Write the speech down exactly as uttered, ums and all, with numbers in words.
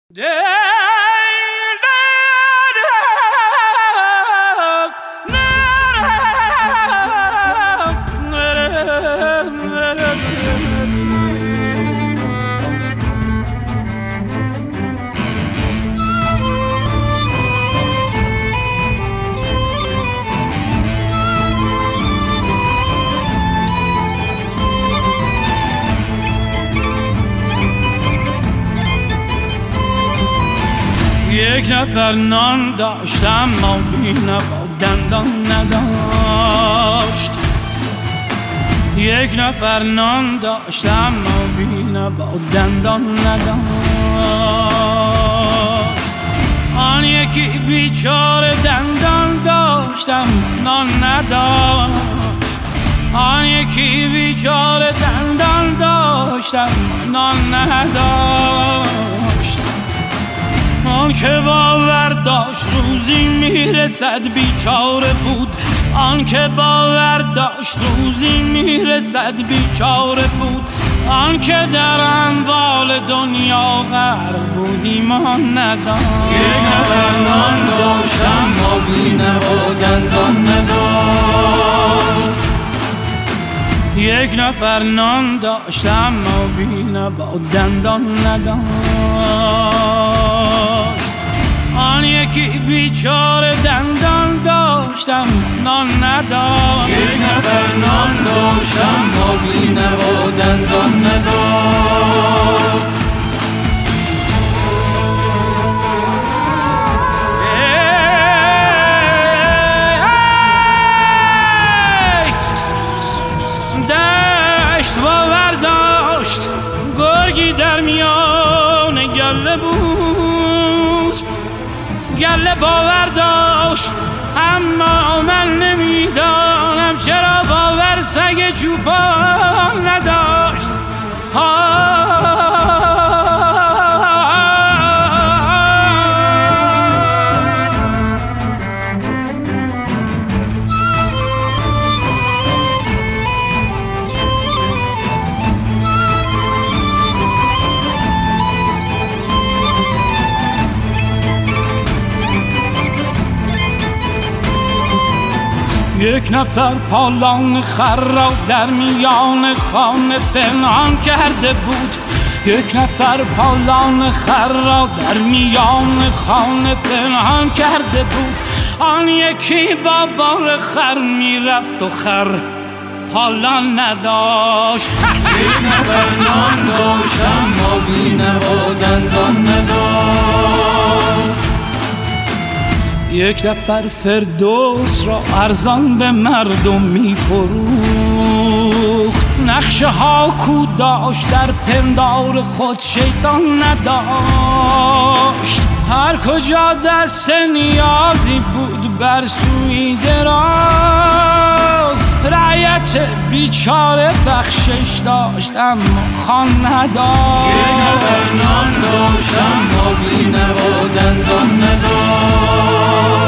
یک نفر نان داشتم ما بینه با دندان نداشت. یک نفر نان داشتم ما بینه با دندان نداشت. آن یکی بیچاره دندان داشتم نان نداشت. آن یکی بیچاره دندان داشتم نان نداشت. آن که باور داشت روزی میرسد بیچاره بود. آن که باور داشت روزی میرسد بیچاره بود. آن که در اموال دنیا غرق بود ایمان نداشت. یک نفر نان داشتم ما بینه و دندان نداشت. یک نفر نان داشتم ما بینه با دندان نداشت. آن یکی بیچاره دندان داشتم نان نداشت. یک نفر نان داشتم ما بینه و دندان نداشت. دشت باور داشت گرگی در میان گله بود. گله باور داشت اما من نمیدانم چرا باور سگ چوپان نداشت. یک نفر پالان خر را در میان خانه پنهان کرده بود. یک نفر پالان خر را در میان خانه پنهان کرده بود. آن یکی با بار خر میرفت و خر پالان نداشت. یک نفر نان داشتم ما بینه و دندان نداشت. یک نفر فردوس را ارزان به مردم می‌فروخت. نقشه ها کو داشت در پندار خود شیطان نداشت. هر کجا دست نیازی بود بر سوی دراز. رعیت بیچاره بخشش داشت اما خان نداشت. یک نفر نان داشتم ما بینه و دندان نداشت.